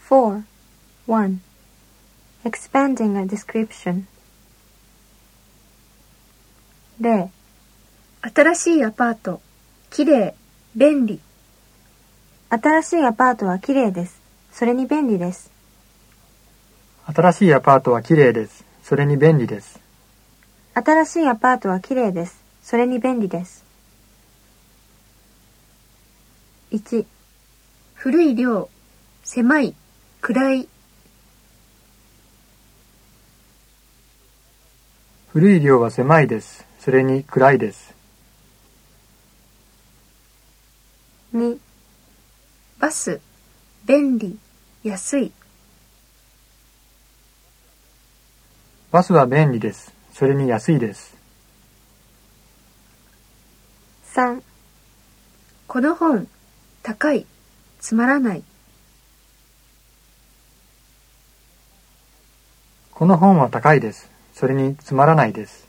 4. 1. Expanding a description. 0. 新しいアパート、きれい、便利。 新しいアパートはきれいです。それに便利です。 新しいアパートはきれいです。それに便利です。 新しいアパートはきれいです。それに便利です。1. 古い寮、狭い、暗い。 古い寮は狭いです。それに暗いです。 2. バス、便利、安い。 バスは便利です。それに安いです。 3. この本、高い、つまらない。 この本は高いです。それにつまらないです。